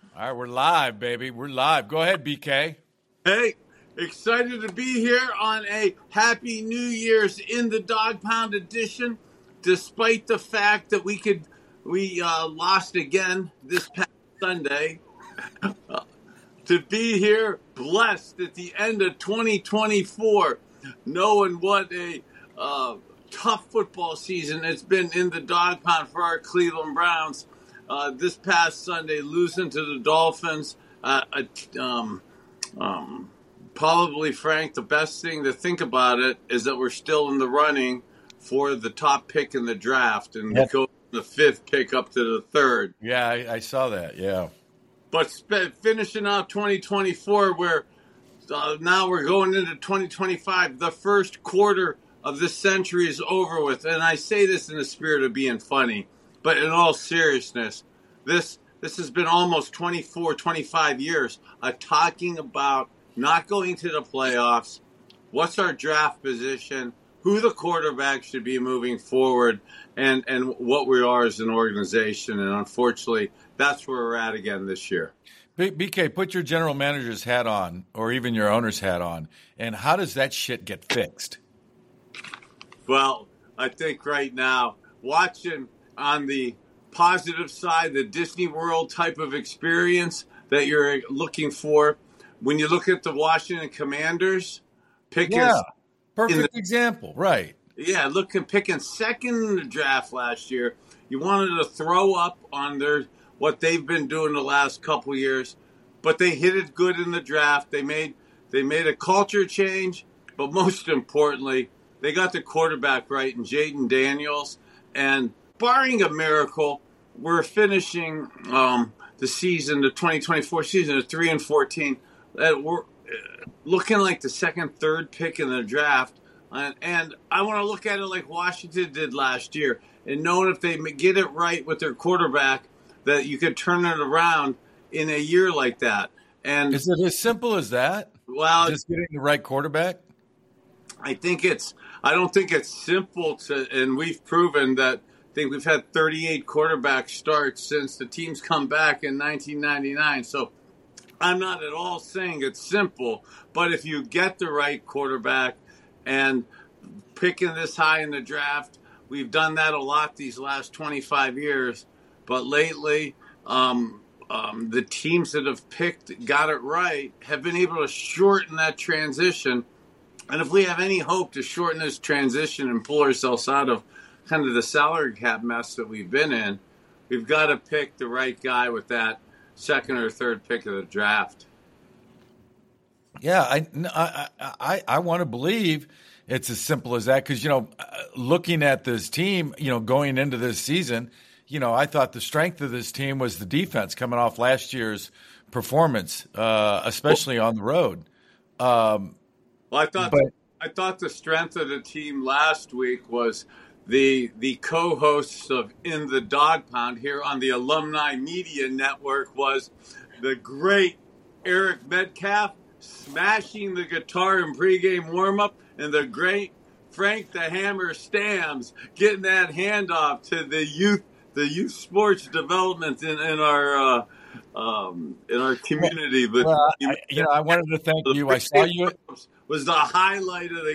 All right, we're live, baby. We're live. Go ahead, BK. Hey, excited to be here on a Happy New Year's in the Dog Pound edition, despite the fact that we lost again this past Sunday. To be here, blessed at the end of 2024, knowing what a tough football season it's been in the Dog Pound for our Cleveland Browns. This past Sunday, losing to the Dolphins. Probably, Frank, the best thing to think about it is that we're still in the running for the top pick in the draft, and we go from the 5th pick up to the 3rd. Yeah, I saw that. Yeah. But finishing out 2024, where now we're going into 2025, the first quarter of this century is over with. And I say this in the spirit of being funny, but in all seriousness, this has been almost 24, 25 years of talking about not going to the playoffs, what's our draft position, who the quarterback should be moving forward, and what we are as an organization. And unfortunately, that's where we're at again this year. BK, put your general manager's hat on, or even your owner's hat on, and how does that shit get fixed? Well, I think right now, watching on the positive side, the Disney World type of experience that you're looking for, when you look at the Washington Commanders, picking perfect example, right? Yeah, picking second in the draft last year. You wanted to throw up on what they've been doing the last couple years, but they hit it good in the draft. They made a culture change, but most importantly, they got the quarterback right in Jayden Daniels. And barring a miracle, we're finishing the season, the 2024 season, at 3-14. We're looking like the 2nd, 3rd pick in the draft. And I want to look at it like Washington did last year, and knowing if they get it right with their quarterback, that you could turn it around in a year like that. And is it as simple as that? Well, just getting the right quarterback? I don't think it's simple and we've proven that. I think we've had 38 quarterback starts since the team's come back in 1999. So I'm not at all saying it's simple, but if you get the right quarterback and picking this high in the draft, we've done that a lot these last 25 years. But lately, the teams that have got it right, have been able to shorten that transition. And if we have any hope to shorten this transition and pull ourselves out of kind of the salary cap mess that we've been in, we've got to pick the right guy with that 2nd or 3rd pick of the draft. Yeah, I want to believe it's as simple as that because, looking at this team, going into this season, I thought the strength of this team was the defense coming off last year's performance, especially on the road. I thought the strength of the team last week was the co-hosts of In the Dog Pound here on the Alumni Media Network was the great Eric Metcalf smashing the guitar in pregame warm-up, and the great Frank the Hammer Stams getting that handoff to the youth sports development in our community. But I wanted to thank you. I saw you. Was the highlight of the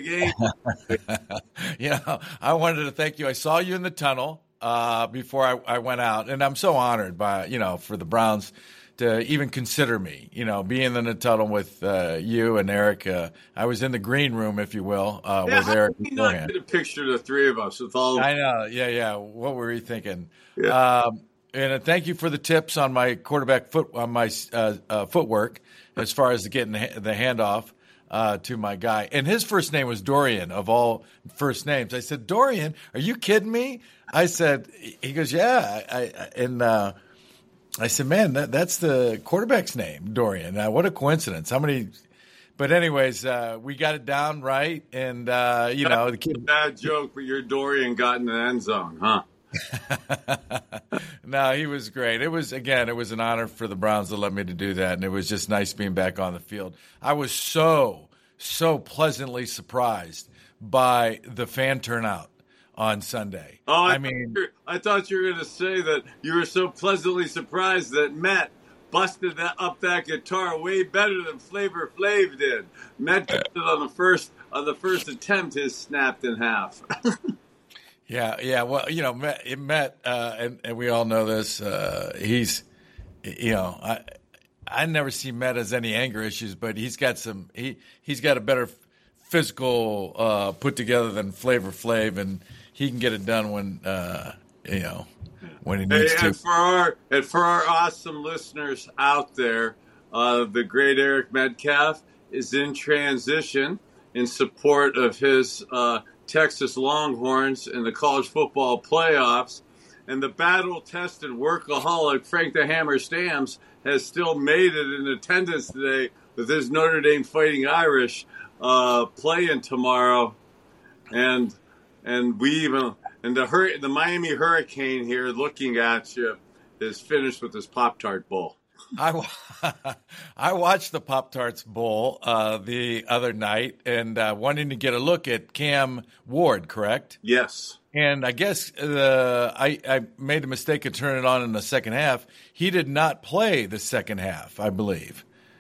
game. I wanted to thank you. I saw you in the tunnel before I went out, and I'm so honored by for the Browns to even consider me. Being in the tunnel with you and Eric. I was in the green room, if you will, with Eric beforehand. Not get a picture of the three of us with all. I know. Yeah. What were you thinking? Yeah. And thank you for the tips on my quarterback footwork as far as getting the handoff. To my guy. And his first name was Dorian, of all first names. I said, Dorian, are you kidding me? I said, he goes, yeah. I said, man, that's the quarterback's name, Dorian. What a coincidence. How many? But anyways, we got it down right. And, the kid. Bad joke, but your Dorian got in the end zone, huh? No, he was great. It was an honor for the Browns to let me to do that, and it was just nice being back on the field. I was so pleasantly surprised by the fan turnout on Sunday. Oh, I thought you were going to say that you were so pleasantly surprised that Met busted that guitar way better than Flavor Flav did. Met got it on the first attempt. His snapped in half. Yeah. Well, Met, and we all know this. He's, I never see Met as any anger issues, but he's got he's got a better physical put together than Flavor Flav, and he can get it done when he needs to. And for our awesome listeners out there, the great Eric Metcalf is in transition in support of his Texas Longhorns in the college football playoffs. And the battle-tested workaholic Frank the Hammer Stamps has still made it in attendance today with his Notre Dame Fighting Irish playing tomorrow. And the Miami Hurricane here looking at you is finished with his Pop-Tart Bowl. I watched the Pop-Tarts Bowl the other night and wanting to get a look at Cam Ward, correct? Yes. And I guess I made a mistake of turning it on in the second half. He did not play the second half, I believe.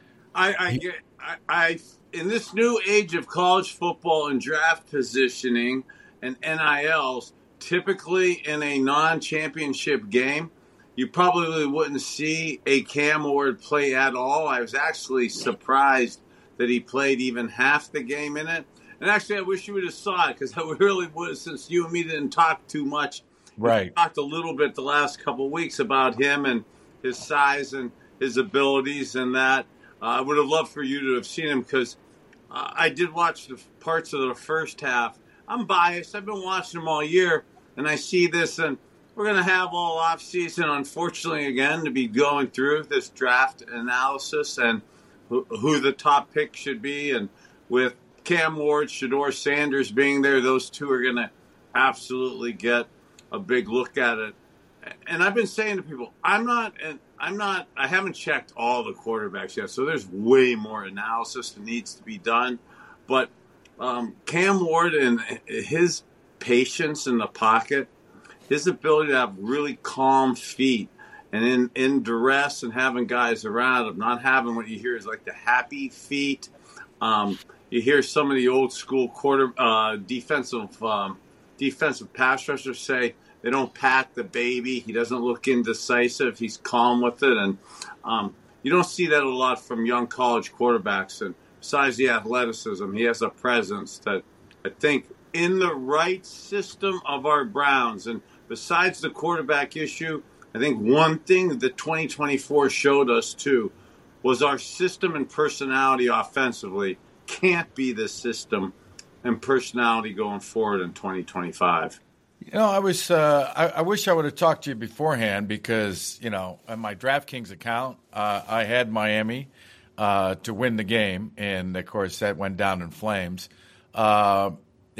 In this new age of college football and draft positioning and NILs, typically in a non-championship game, you probably wouldn't see a Cam Ward play at all. I was actually surprised that he played even half the game in it. And actually, I wish you would have saw it because I really would, since you and me didn't talk too much. Right. We talked a little bit the last couple of weeks about him and his size and his abilities and that. I would have loved for you to have seen him because I did watch the parts of the first half. I'm biased. I've been watching him all year, and I see this, and we're going to have all offseason, unfortunately, again, to be going through this draft analysis and who the top pick should be. And with Cam Ward, Shedeur Sanders being there, those two are going to absolutely get a big look at it. And I've been saying to people, I haven't checked all the quarterbacks yet, so there's way more analysis that needs to be done. But Cam Ward and his patience in the pocket, his ability to have really calm feet and in duress and having guys around him, not having what you hear is like the happy feet. You hear some of the old school defensive pass rushers say they don't pat the baby. He doesn't look indecisive. He's calm with it. And you don't see that a lot from young college quarterbacks. And besides the athleticism, he has a presence that I think in the right system of our Browns. And besides the quarterback issue, I think one thing that 2024 showed us, too, was our system and personality offensively can't be the system and personality going forward in 2025. I wish I would have talked to you beforehand because, on my DraftKings account, I had Miami to win the game. And, of course, that went down in flames. But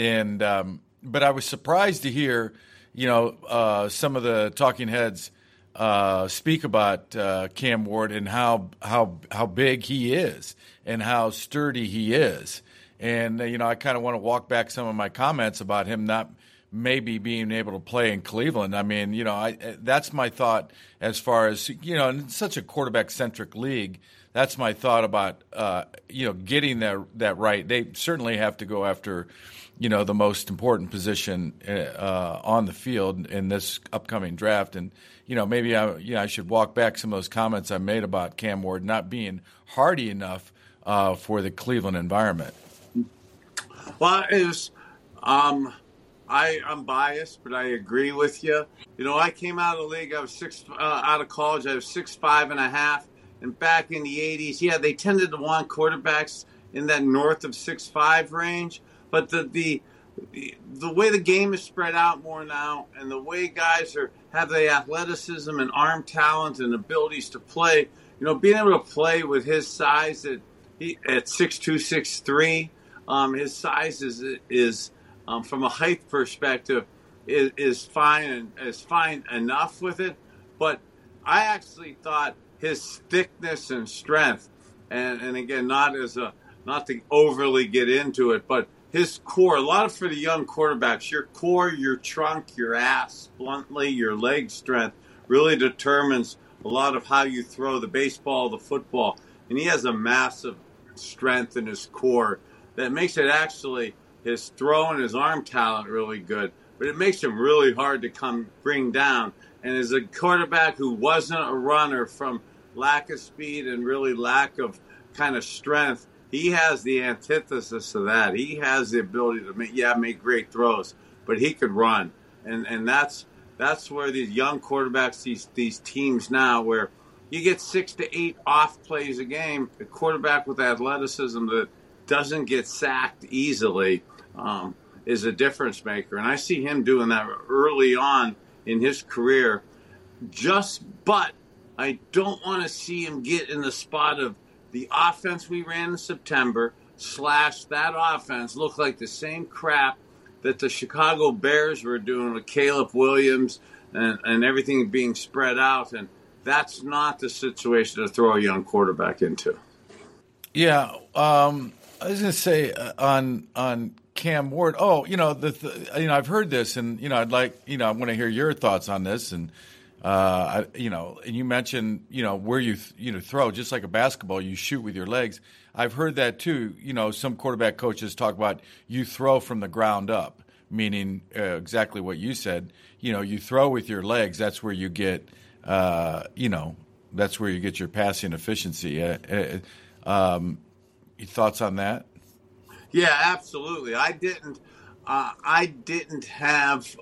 I was surprised to hear, some of the talking heads speak about Cam Ward and how big he is and how sturdy he is. And, I kind of want to walk back some of my comments about him not maybe being able to play in Cleveland. I mean, that's my thought as far as, in such a quarterback-centric league, that's my thought about, getting that right. They certainly have to go after, the most important position on the field in this upcoming draft. And, maybe I should walk back some of those comments I made about Cam Ward not being hardy enough for the Cleveland environment. Well, I'm biased, but I agree with you. I came out of the league. I was out of college. I was 6'5.5", and back in the '80s, they tended to want quarterbacks in that north of 6'5" range. But the way the game is spread out more now, and the way guys have the athleticism and arm talent and abilities to play, being able to play with his size at 6'2", 6'3", his size is from a height perspective is fine enough with it. But I actually thought his thickness and strength, and again, not to overly get into it, but his core, a lot of for the young quarterbacks, your core, your trunk, your ass, bluntly, your leg strength really determines a lot of how you throw the baseball, the football, and he has a massive strength in his core that makes it actually his throw and his arm talent really good, but it makes him really hard to bring down. And as a quarterback who wasn't a runner from lack of speed and really lack of kind of strength, he has the antithesis of that. He has the ability to make great throws, but he could run. And that's where these young quarterbacks, these teams now, where you get 6 to 8 off plays a game, a quarterback with athleticism that doesn't get sacked easily is a difference maker. And I see him doing that early on in his career. But I don't want to see him get in the spot of the offense we ran in September / that offense looked like the same crap that the Chicago Bears were doing with Caleb Williams and everything being spread out. And that's not the situation to throw a young quarterback into. Yeah, I was going to say on Cam Ward. Oh, I've heard this, and I'd like, I want to hear your thoughts on this. And and you mentioned, where you throw, just like a basketball, you shoot with your legs. I've heard that too. Some quarterback coaches talk about you throw from the ground up, meaning exactly what you said. You throw with your legs. That's where you get, that's where you get your passing efficiency. Your thoughts on that? Yeah, absolutely. I didn't have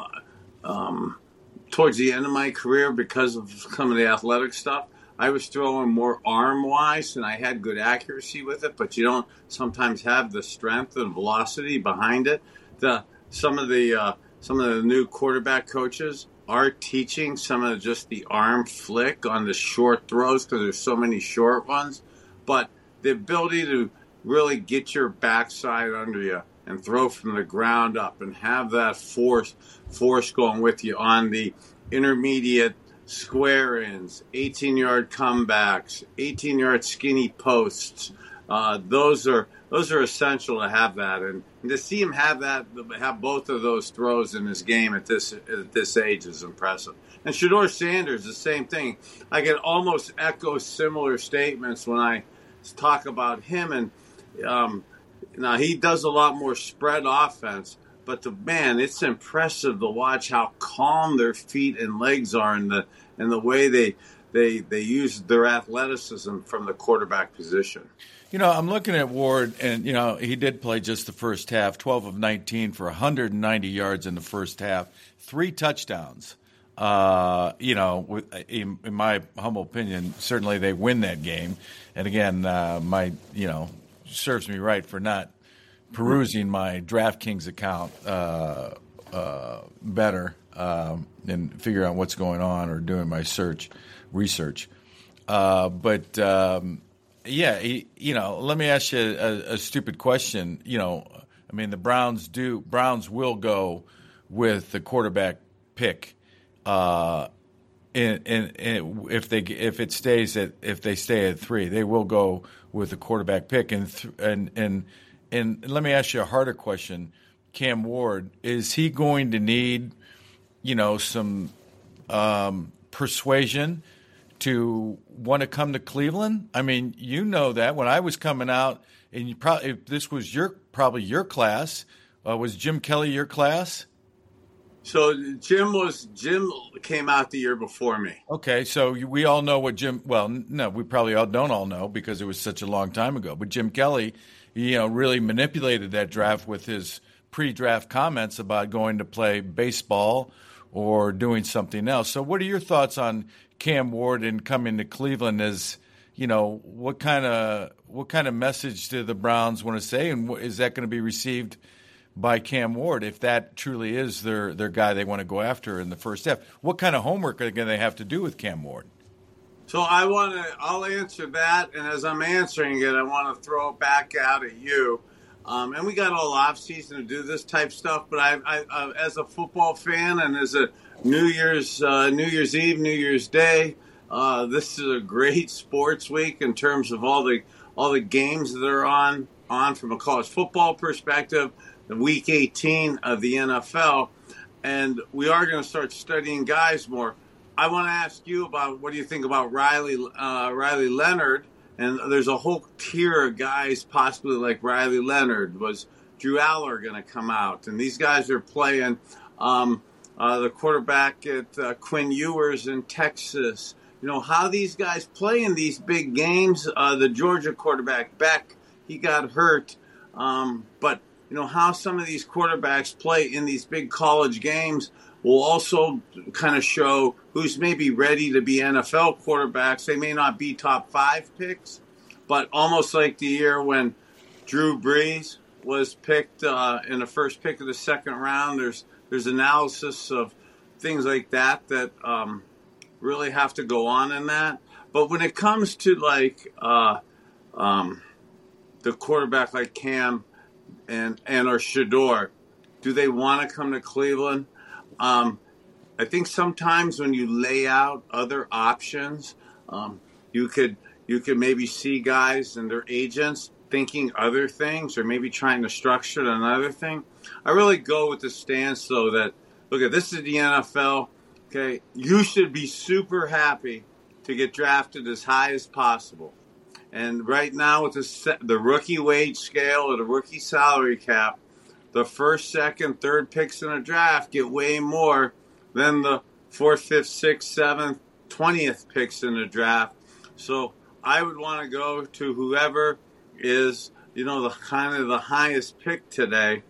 towards the end of my career, because of some of the athletic stuff, I was throwing more arm-wise, and I had good accuracy with it, but you don't sometimes have the strength and velocity behind it. Some of the new quarterback coaches are teaching some of just the arm flick on the short throws because there's so many short ones, but the ability to really get your backside under you and throw from the ground up and have that force going with you on the intermediate square ends, 18-yard comebacks, 18-yard skinny posts. Those are essential to have that, and to see him have both of those throws in his game at this age is impressive. And Shedeur Sanders, the same thing. I can almost echo similar statements when I talk about him. And now he does a lot more spread offense, but it's impressive to watch how calm their feet and legs are, and the way they use their athleticism from the quarterback position. I'm looking at Ward, and he did play just the first half, 12 of 19 for 190 yards in the first half, 3 touchdowns. In my humble opinion, certainly they win that game. And again, serves me right for not perusing my DraftKings account better and figuring out what's going on or doing my research. Let me ask you a stupid question. The Browns will go with the quarterback pick. If they stay at 3, they will go with the quarterback pick. And let me ask you a harder question. Cam Ward, is he going to need, some persuasion to want to come to Cleveland? I mean, that when I was coming out, and if this was probably your class, was Jim Kelly your class? So Jim came out the year before me. Okay, so we all know what Jim. Well, no, we probably don't all know because it was such a long time ago. But Jim Kelly, really manipulated that draft with his pre-draft comments about going to play baseball or doing something else. So, what are your thoughts on Cam Ward and coming to Cleveland? As what kind of message do the Browns want to say, and is that going to be received by Cam Ward if that truly is their guy they want to go after in the first half? What kind of homework are they have to do with Cam Ward? So I'll answer that, and as I'm answering it, I want to throw it back out at you. And we got all off season to do this type stuff, but I as a football fan and as a New Year's Eve, New Year's Day, this is a great sports week in terms of all the games that are on from a college football perspective. The Week 18 of the NFL, and we are going to start studying guys more. I want to ask you about what do you think about Riley Leonard? And there's a whole tier of guys, possibly like Riley Leonard. Was Drew Aller going to come out? And these guys are playing the quarterback at Quinn Ewers in Texas. You know, how these guys play in these big games. The Georgia quarterback, Beck, he got hurt. But, you know, how some of these quarterbacks play in these big college games will also kind of show who's maybe ready to be NFL quarterbacks. They may not be top 5 picks, but almost like the year when Drew Brees was picked in the first pick of the second round. There's analysis of things like that really have to go on in that. But when it comes to like the quarterback like Cam and or Shedeur, do they want to come to Cleveland? I think sometimes when you lay out other options, you could maybe see guys and their agents thinking other things or maybe trying to structure another thing. I really go with the stance, though, that, look, this is the NFL, okay? You should be super happy to get drafted as high as possible. And right now with the rookie wage scale or the rookie salary cap, the first, second, third picks in a draft get way more than the 4th, 5th, 6th, 7th, 20th picks in the draft. So I would want to go to whoever is, you know, the kind of the highest pick today,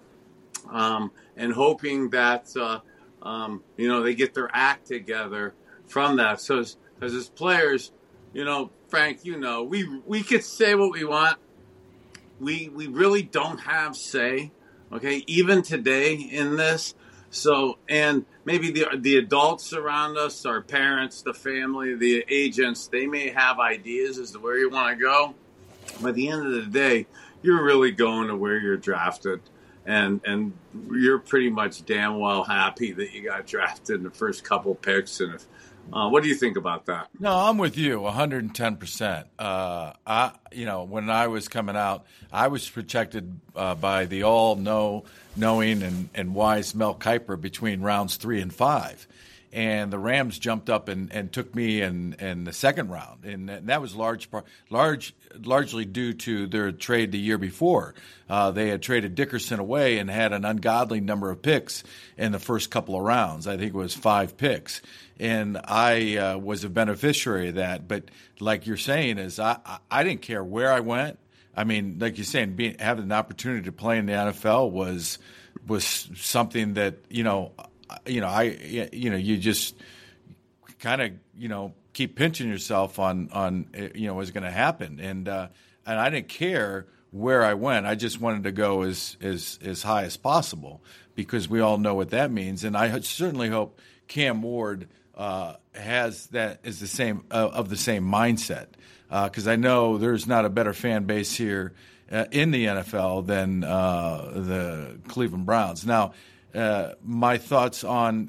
and hoping that, you know, they get their act together from that. So as players, you know, Frank, you know, we could say what we want. We really don't have say. Okay, even today in this. So, and maybe the adults around us, our parents, the family, the agents, they may have ideas as to where you want to go. But at the end of the day, you're really going to where you're drafted. And you're pretty much damn well happy that you got drafted in the first couple picks. And what do you think about that? No, I'm with you 110%. You know, when I was coming out, I was protected by the all-knowing and wise Mel Kiper between rounds 3 and 5. And the Rams jumped up and took me in the second round, and that was largely due to their trade the year before. They had traded Dickerson away and had an ungodly number of picks in the first couple of rounds. I think it was 5 picks, and I was a beneficiary of that. But like you're saying, is I didn't care where I went. I mean, like you're saying, having an opportunity to play in the NFL was something that you just kind of, keep pinching yourself on what's going to happen. And I didn't care where I went. I just wanted to go as high as possible because we all know what that means. And I certainly hope Cam Ward has that is the same mindset because I know there's not a better fan base here in the NFL than the Cleveland Browns. Now, my thoughts on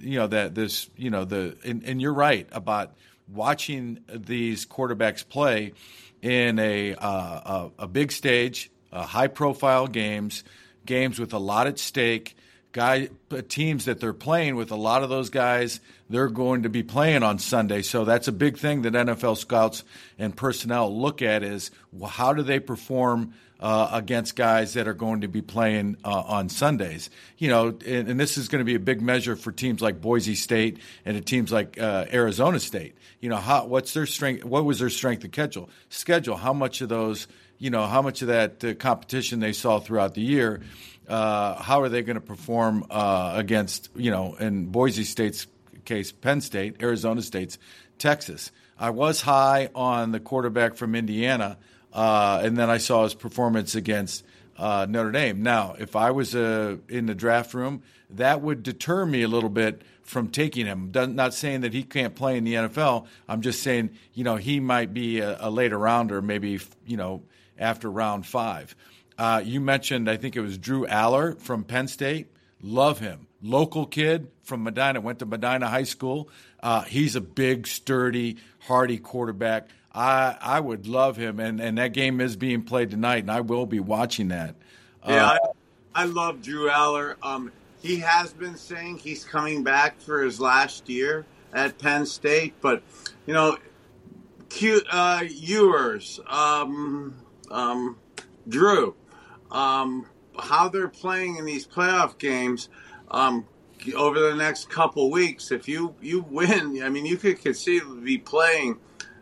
and you're right about watching these quarterbacks play in a big stage, high profile games with a lot at stake. Teams that they're playing with, a lot of those guys, they're going to be playing on Sunday. So that's a big thing that NFL scouts and personnel look at is how do they perform against guys that are going to be playing on Sundays. And this is going to be a big measure for teams like Boise State and teams like Arizona State. What's their strength? What was their strength of schedule? How much of those, how much of that competition they saw throughout the year? How are they going to perform against, in Boise State's case, Penn State, Arizona State's Texas? I was high on the quarterback from Indiana, and then I saw his performance against Notre Dame. Now, if I was in the draft room, that would deter me a little bit from taking him. Not saying that he can't play in the NFL. I'm just saying, he might be a later rounder, maybe, after round 5. You mentioned, I think it was Drew Aller from Penn State. Love him. Local kid from Medina, went to Medina High School. He's a big, sturdy, hardy quarterback. I would love him, and that game is being played tonight, and I will be watching that. I love Drew Aller. He has been saying he's coming back for his last year at Penn State. But, Ewers, Drew, how they're playing in these playoff games over the next couple weeks. If you win, I mean, you could conceivably be playing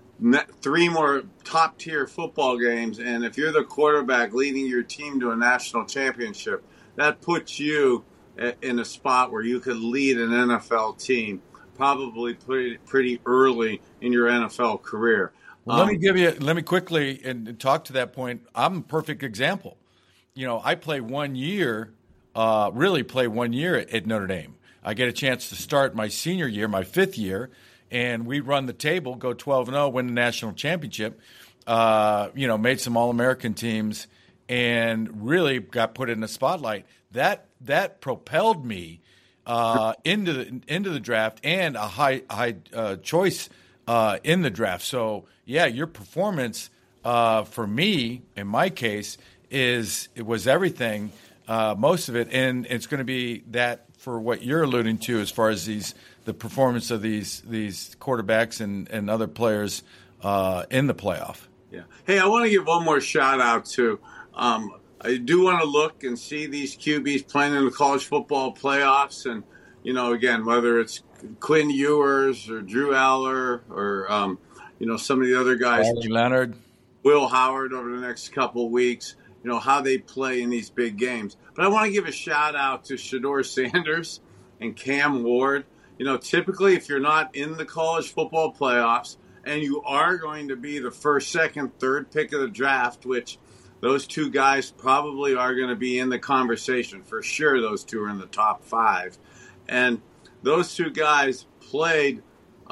3 more top-tier football games, and if you're the quarterback leading your team to a national championship, that puts you in a spot where you could lead an NFL team probably pretty early in your NFL career. Well, let me quickly and talk to that point. I'm a perfect example. I play 1 year, really play 1 year at Notre Dame. I get a chance to start my senior year, my 5th year, and we run the table, go 12-0, win the national championship, made some All-American teams, and really got put in the spotlight. That propelled me into the draft and a high choice in the draft. So, yeah, your performance for me, in my case, it was everything, most of it, and it's going to be that for what you're alluding to as far as the performance of these quarterbacks and other players in the playoff. Yeah. Hey, I want to give one more shout out to. I do want to look and see these QBs playing in the college football playoffs, and again, whether it's Quinn Ewers or Drew Aller or some of the other guys, Riley Leonard, Will Howard over the next couple of weeks. How they play in these big games. But I want to give a shout out to Shedeur Sanders and Cam Ward. Typically if you're not in the college football playoffs and you are going to be the first, second, third pick of the draft, which those 2 guys probably are going to be in the conversation. For sure, those 2 are in the top 5. And those 2 guys played,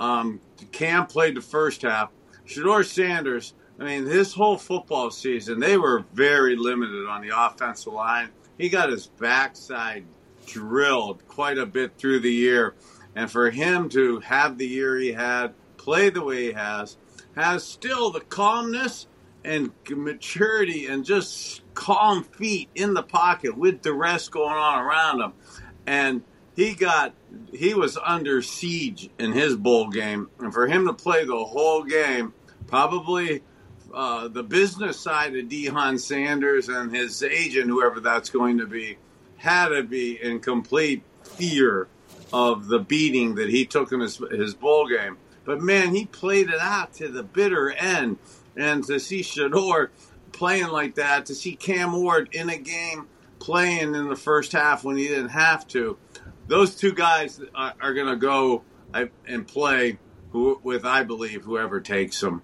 Cam played the first half. Shedeur Sanders, his whole football season, they were very limited on the offensive line. He got his backside drilled quite a bit through the year. And for him to have the year he had, play the way he has still the calmness and maturity and just calm feet in the pocket with the rest going on around him. And he was under siege in his bowl game. And for him to play the whole game, probably the business side of Deion Sanders and his agent, whoever that's going to be, had to be in complete fear of the beating that he took in his bowl game. But, man, he played it out to the bitter end. And to see Shedeur playing like that, to see Cam Ward in a game playing in the first half when he didn't have to, those 2 guys are going to go and play with, I believe, whoever takes them.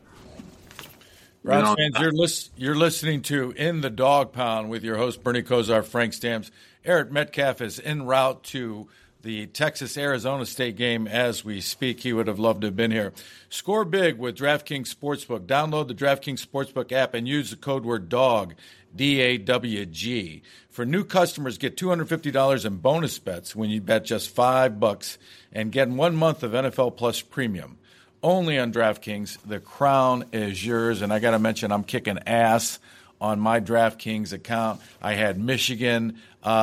Browns fans, you're listening to In the Dog Pound with your host, Bernie Kosar, Frank Stamps. Eric Metcalf is en route to the Texas-Arizona State game as we speak. He would have loved to have been here. Score big with DraftKings Sportsbook. Download the DraftKings Sportsbook app and use the code word DAWG, D-A-W-G. For new customers, get $250 in bonus bets when you bet just $5 and get 1 month of NFL Plus Premium. Only on DraftKings. The crown is yours. And I got to mention, I'm kicking ass on my DraftKings account. I had Michigan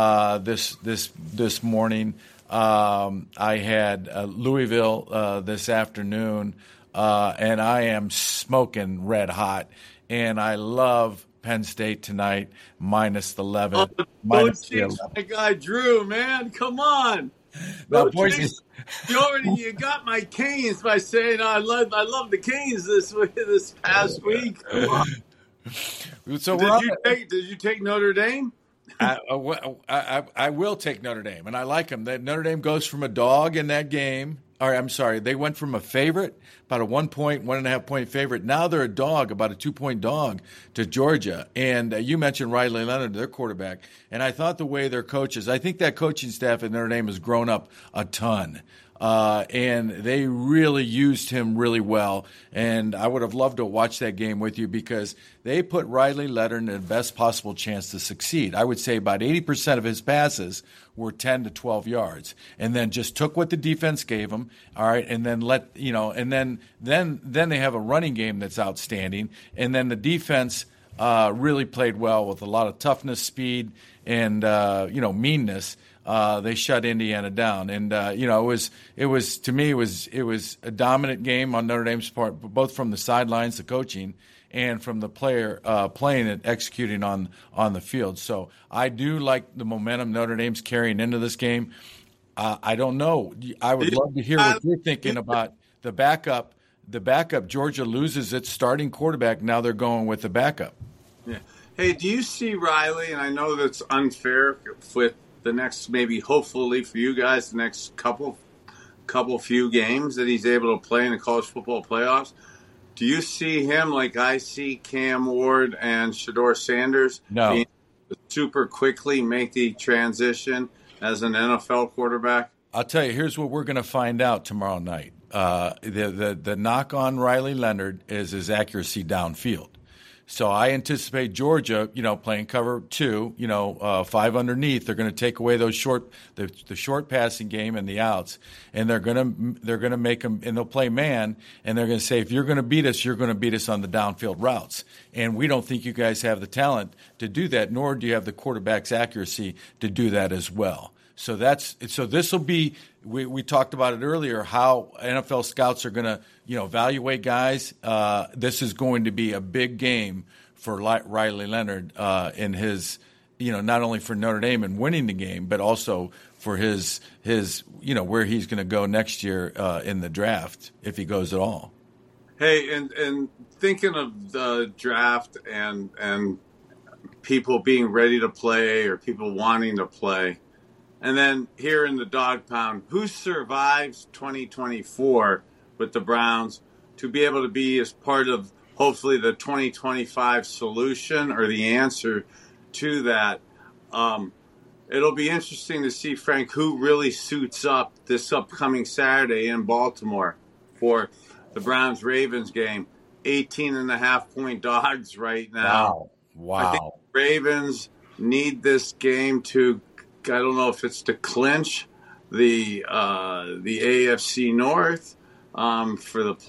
this morning. I had Louisville this afternoon. And I am smoking red hot. And I love Penn State tonight, minus the 11. Minus the 11. My guy Drew, man, come on. Now, boys, you got my Canes by saying I love the Canes this past week. Come on. So did you take Notre Dame? I will take Notre Dame, and I like them. That Notre Dame goes from a dog in that game. Or I'm sorry, they went from a favorite, about a 1.5 point favorite. Now they're a dog, about a 2-point dog to Georgia. And you mentioned Riley Leonard, their quarterback. And I thought the way their coaches, I think that coaching staff at Notre Dame has grown up a ton. And they really used him really well. And I would have loved to watch that game with you because they put Riley Leonard in the best possible chance to succeed. I would say about 80% of his passes were 10 to 12 yards, and then just took what the defense gave him. All right, and then then they have a running game that's outstanding, and then the defense really played well with a lot of toughness, speed, and meanness. they shut Indiana down. And it was to me it was a dominant game on Notre Dame's part, both from the sidelines, the coaching, and from the player playing and executing on the field. So I do like the momentum Notre Dame's carrying into this game. I don't know. I would love to hear what you're thinking about the backup. The backup, Georgia loses its starting quarterback. Now they're going with the backup. Yeah. Hey, do you see Riley? And I know that's unfair with the next, maybe hopefully for you guys, the next couple few games that he's able to play in the college football playoffs. Do you see him like I see Cam Ward and Shedeur Sanders being super quickly make the transition as an NFL quarterback? I'll tell you, here's what we're going to find out tomorrow night. The knock on Riley Leonard is his accuracy downfield. So I anticipate Georgia, playing cover 2, 5 underneath. They're going to take away those the short passing game and the outs, and they're going to make them, and they'll play man, and they're going to say, if you're going to beat us, you're going to beat us on the downfield routes, and we don't think you guys have the talent to do that, nor do you have the quarterback's accuracy to do that as well. So this will be. We talked about it earlier. How NFL scouts are going to evaluate guys. This is going to be a big game for Riley Leonard in his not only for Notre Dame and winning the game, but also for his where he's going to go next year in the draft if he goes at all. Hey, and thinking of the draft and people being ready to play or people wanting to play. And then here in the dog pound, who survives 2024 with the Browns to be able to be as part of hopefully the 2025 solution or the answer to that? It'll be interesting to see, Frank, who really suits up this upcoming Saturday in Baltimore for the Browns-Ravens game. 18.5-point dogs right now. Wow. I think the Ravens need this game to – I don't know if it's to clinch the AFC North for the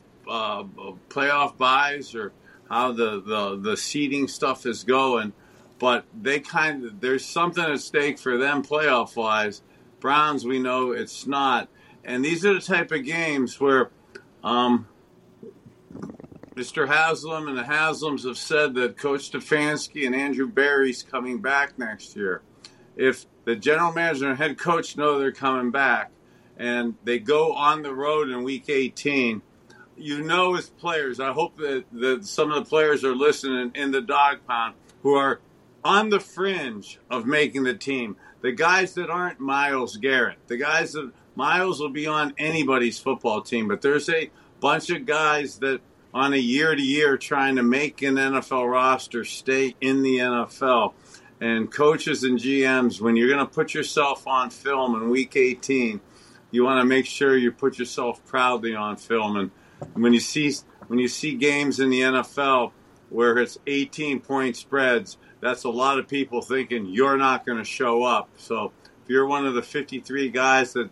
playoff buys or how the seeding stuff is going, but there's something at stake for them playoff wise. Browns, we know it's not, and these are the type of games where Mr. Haslam and the Haslams have said that Coach Stefanski and Andrew Berry's coming back next year. If the general manager and head coach know they're coming back and they go on the road in week 18, as players, I hope that some of the players are listening in the dog pound who are on the fringe of making the team. The guys that aren't Myles Garrett, the guys that Myles will be on anybody's football team, but there's a bunch of guys that on a year-to-year trying to make an NFL roster stay in the NFL. And coaches and GMs, when you're going to put yourself on film in Week 18, you want to make sure you put yourself proudly on film. And when you see games in the NFL where it's 18-point spreads, that's a lot of people thinking you're not going to show up. So if you're one of the 53 guys that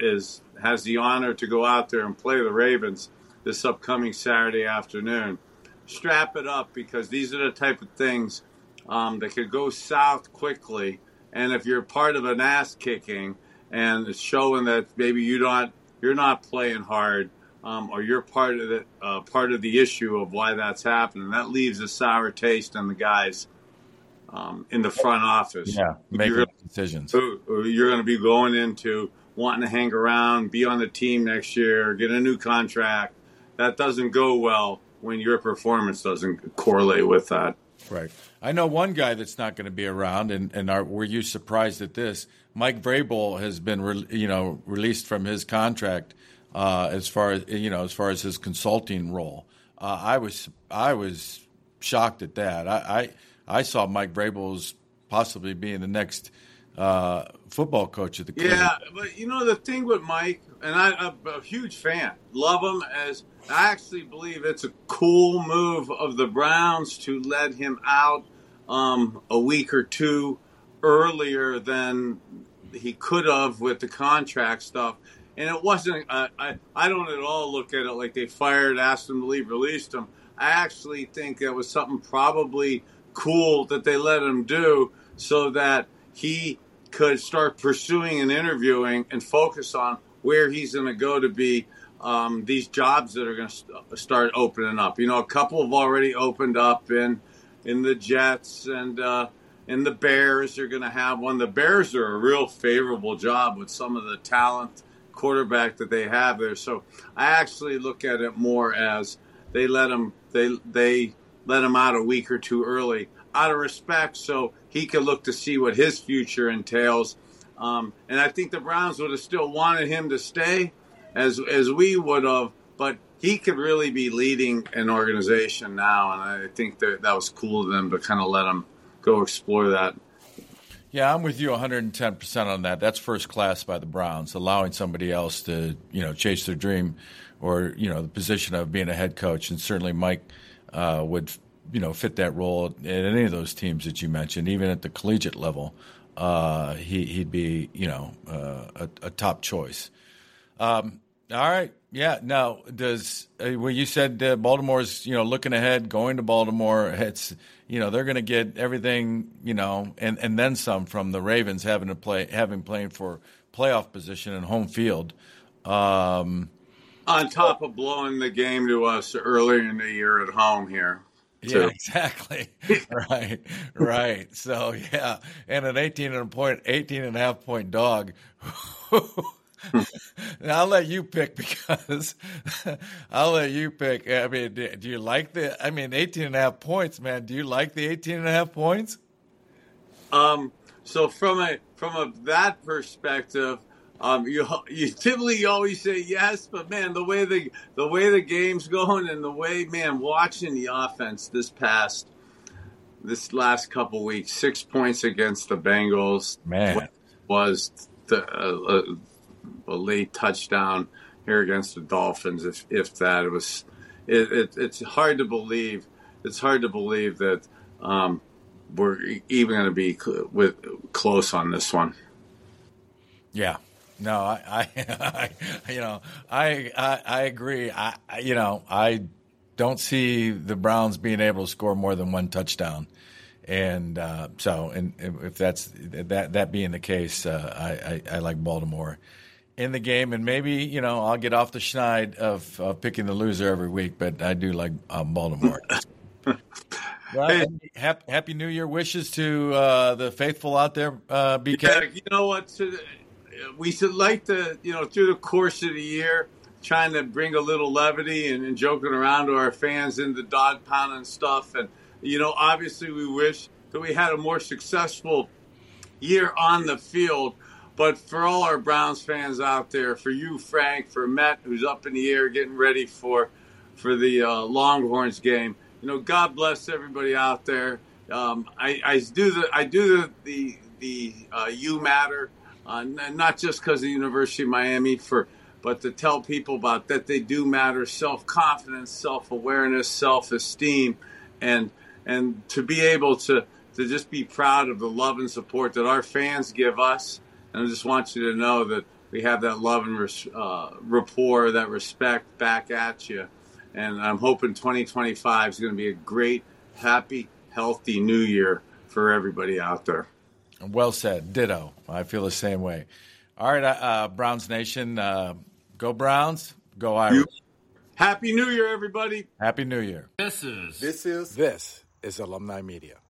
has the honor to go out there and play the Ravens this upcoming Saturday afternoon, strap it up because these are the type of things that could go south quickly, and if you're part of an ass kicking and it's showing that maybe you're not playing hard, or you're part of the issue of why that's happening, that leaves a sour taste in the guys in the front office. Yeah, making decisions. You're going to be going into wanting to hang around, be on the team next year, get a new contract. That doesn't go well when your performance doesn't correlate with that. Right. I know one guy that's not going to be around, and were you surprised at this? Mike Vrabel has been, released from his contract as far as his consulting role. I was shocked at that. I saw Mike Vrabel as possibly being the next football coach of the Cleveland. Yeah, but the thing with Mike, and I'm a huge fan, love him as. I actually believe it's a cool move of the Browns to let him out a week or two earlier than he could have with the contract stuff. And it wasn't, I don't at all look at it like they fired, asked him to leave, released him. I actually think that was something probably cool that they let him do so that he could start pursuing and interviewing and focus on where he's going to go to be these jobs that are going to start opening up. You know, a couple have already opened up in the Jets, and the Bears are going to have one. The Bears are a real favorable job with some of the talent quarterback that they have there. So I actually look at it more as they let him out a week or two early out of respect, so he could look to see what his future entails. And I think the Browns would have still wanted him to stay, as we would have, but he could really be leading an organization now, and I think that was cool of them to kind of let him go explore that. Yeah, I'm with you 110% on that. That's first class by the Browns, allowing somebody else to, chase their dream or, the position of being a head coach. And certainly Mike would, fit that role at any of those teams that you mentioned, even at the collegiate level. He'd be, a top choice. All right. Yeah. Now, you said Baltimore's, looking ahead, going to Baltimore, it's, they're going to get everything, and then some from the Ravens having playing for playoff position and home field. On top of blowing the game to us earlier in the year at home here. Yeah, exactly. Right. So, yeah. And an 18.5 point dog. Now, I'll let you pick because I mean, do you like 18.5 points, man? Do you like the 18.5 points? So from that perspective, you typically always say yes, but man, the way the game's going and the way, man, watching the offense this last couple weeks, 6 points against the Bengals, man, was a late touchdown here against the Dolphins. If that, it's hard to believe. It's hard to believe that we're even going to be close on this one. Yeah. No, I agree. I don't see the Browns being able to score more than one touchdown, and if that's that being the case, I like Baltimore in the game, and maybe I'll get off the schneid of picking the loser every week, but I do like Baltimore. Well, hey, happy New Year wishes to the faithful out there, BK. Yeah, you know what? We should like to, through the course of the year, trying to bring a little levity and joking around to our fans in the dog pound and stuff. And, obviously we wish that we had a more successful year on the field. But for all our Browns fans out there, for you, Frank, for Met, who's up in the air getting ready for the Longhorns game, God bless everybody out there. I do the You Matter. Not just because of the University of Miami, but to tell people about that they do matter, self-confidence, self-awareness, self-esteem, and to be able to just be proud of the love and support that our fans give us. And I just want you to know that we have that love and rapport, that respect back at you. And I'm hoping 2025 is going to be a great, happy, healthy new year for everybody out there. Well said. Ditto. I feel the same way. All right, Browns Nation, go Browns, go Irish. Happy New Year, everybody. Happy New Year. This is Alumni Media.